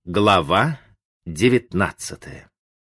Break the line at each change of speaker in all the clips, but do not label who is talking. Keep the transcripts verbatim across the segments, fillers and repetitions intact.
Глава девятнадцатая.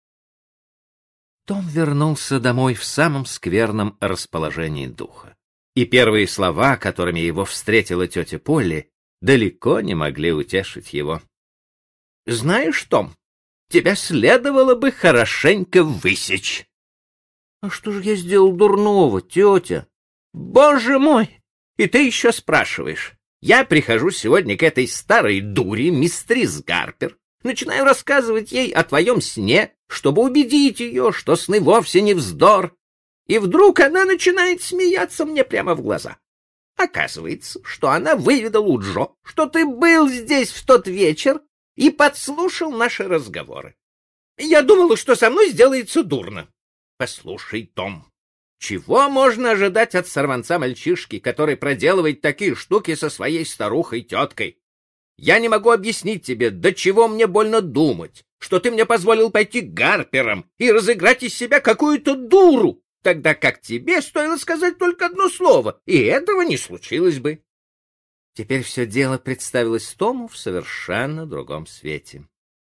Том вернулся домой в самом скверном расположении духа. И первые слова, которыми его встретила тетя Полли, далеко не могли утешить его. — Знаешь, Том, тебя следовало бы хорошенько высечь. — А что же я сделал дурного, тетя? — Боже мой! И ты еще спрашиваешь. Я прихожу сегодня к этой старой дуре, мистерис Гарпер, начинаю рассказывать ей о твоем сне, чтобы убедить ее, что сны вовсе не вздор, и вдруг она начинает смеяться мне прямо в глаза. Оказывается, что она выведала у Джо, что ты был здесь в тот вечер и подслушал наши разговоры. Я думала, что со мной сделается дурно. Послушай, Том, чего можно ожидать от сорванца-мальчишки, который проделывает такие штуки со своей старухой-теткой? Я не могу объяснить тебе, до чего мне больно думать, что ты мне позволил пойти к Гарперам и разыграть из себя какую-то дуру, тогда как тебе стоило сказать только одно слово, и этого не случилось бы. Теперь все дело представилось Тому в совершенно другом свете.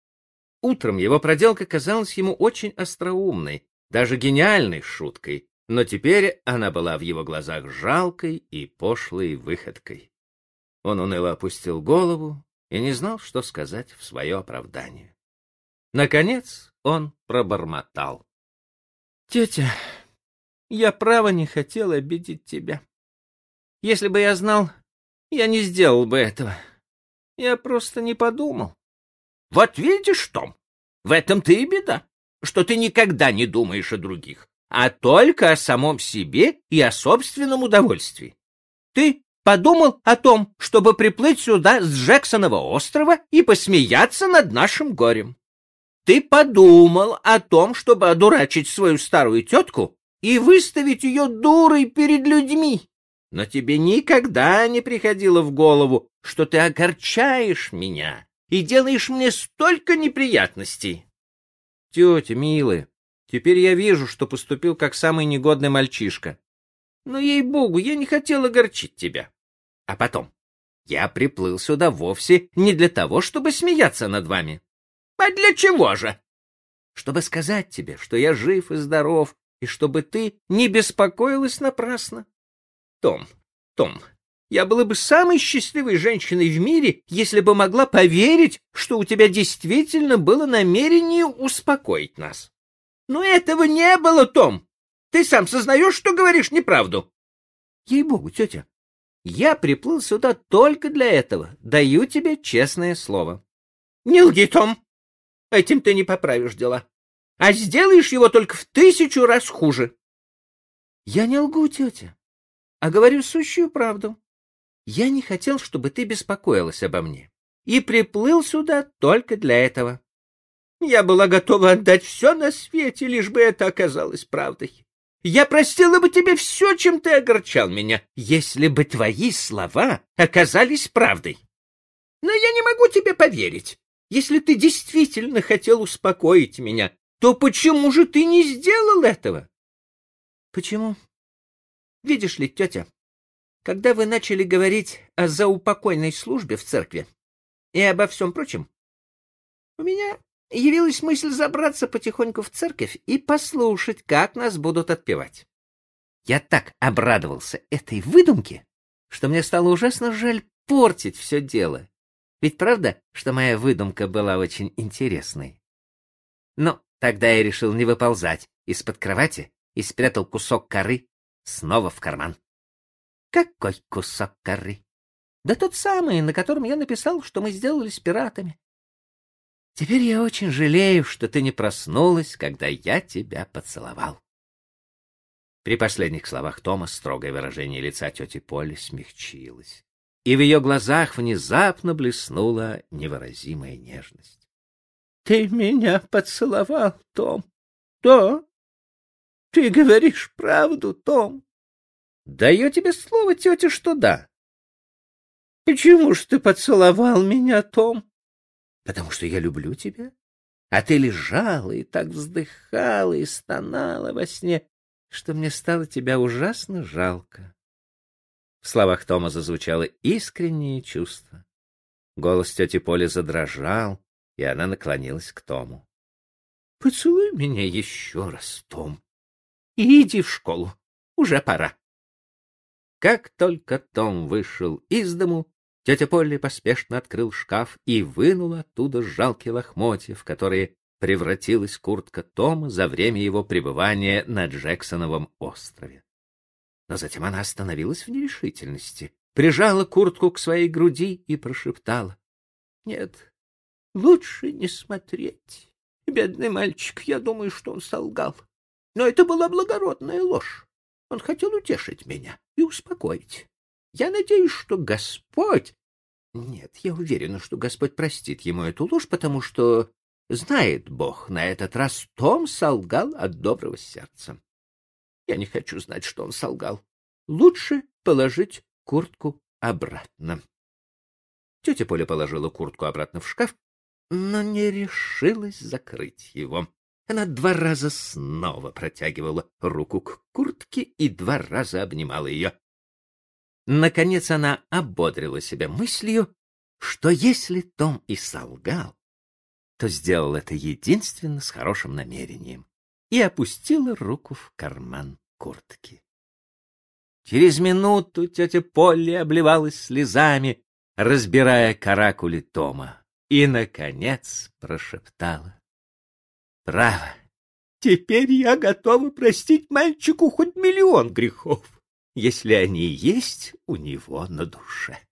Утром его проделка казалась ему очень остроумной, даже гениальной шуткой, но теперь она была в его глазах жалкой и пошлой выходкой. Он уныло опустил голову и не знал, что сказать в свое оправдание. Наконец он пробормотал: — Тетя, я право не хотел обидеть тебя. Если бы я знал, я не сделал бы этого. Я просто не подумал. — Вот видишь, Том, в этом-то и беда, что ты никогда не думаешь о других, а только о самом себе и о собственном удовольствии. Ты подумал о том, чтобы приплыть сюда с Джексонова острова и посмеяться над нашим горем. Ты подумал о том, чтобы одурачить свою старую тетку и выставить ее дурой перед людьми. Но тебе никогда не приходило в голову, что ты огорчаешь меня и делаешь мне столько неприятностей. Тетя, милая, теперь я вижу, что поступил как самый негодный мальчишка. Но, ей-богу, я не хотел огорчить тебя. А потом, я приплыл сюда вовсе не для того, чтобы смеяться над вами. А для чего же? Чтобы сказать тебе, что я жив и здоров, и чтобы ты не беспокоилась напрасно. Том, Том, я была бы самой счастливой женщиной в мире, если бы могла поверить, что у тебя действительно было намерение успокоить нас. Но этого не было, Том. Ты сам сознаешь, что говоришь неправду. Ей-богу, тетя, я приплыл сюда только для этого. Даю тебе честное слово. Не лги, Том. Этим ты не поправишь дела. А сделаешь его только в тысячу раз хуже. Я не лгу, тетя, а говорю сущую правду. Я не хотел, чтобы ты беспокоилась обо мне, и приплыл сюда только для этого. Я была готова отдать все на свете, лишь бы это оказалось правдой. Я простила бы тебе все, чем ты огорчал меня, если бы твои слова оказались правдой. Но я не могу тебе поверить. Если ты действительно хотел успокоить меня, то почему же ты не сделал этого? Почему? Видишь ли, тетя, когда вы начали говорить о заупокойной службе в церкви и обо всем прочем, у меня явилась мысль забраться потихоньку в церковь и послушать, как нас будут отпевать. Я так обрадовался этой выдумке, что мне стало ужасно жаль портить все дело. Ведь правда, что моя выдумка была очень интересной? Но тогда я решил не выползать из-под кровати и спрятал кусок коры снова в карман. Какой кусок коры? Да тот самый, на котором я написал, что мы сделались пиратами. Теперь я очень жалею, что ты не проснулась, когда я тебя поцеловал. При последних словах Тома строгое выражение лица тети Полли смягчилось, и в ее глазах внезапно блеснула невыразимая нежность. — Ты меня поцеловал, Том? — Да. — Ты говоришь правду, Том? — Даю тебе слово, тетя, что да. — Почему ж ты поцеловал меня, Том? — Потому что я люблю тебя. А ты лежала и так вздыхала и стонала во сне, что мне стало тебя ужасно жалко. В словах Тома зазвучало искреннее чувство. Голос тети Поли задрожал, и она наклонилась к Тому. — Поцелуй меня еще раз, Том, и иди в школу. Уже пора. Как только Том вышел из дому, тетя Полли поспешно открыл шкаф и вынула оттуда жалкие лохмотья, в которые превратилась куртка Тома за время его пребывания на Джексоновом острове. Но затем она остановилась в нерешительности, прижала куртку к своей груди и прошептала: — Нет, лучше не смотреть. Бедный мальчик, я думаю, что он солгал. Но это была благородная ложь. Он хотел утешить меня и успокоить. Я надеюсь, что Господь... Нет, я уверена, что Господь простит ему эту ложь, потому что, знает Бог, на этот раз Том солгал от доброго сердца. Я не хочу знать, что он солгал. Лучше положить куртку обратно. Тетя Поля положила куртку обратно в шкаф, но не решилась закрыть его. Она два раза снова протягивала руку к куртке и два раза обнимала ее. Наконец она ободрила себя мыслью, что если Том и солгал, то сделал это единственно с хорошим намерением, и опустила руку в карман куртки. Через минуту тетя Полли обливалась слезами, разбирая каракули Тома, и, наконец, прошептала: — Право, теперь я готова простить мальчику хоть миллион грехов, если они есть у него на душе.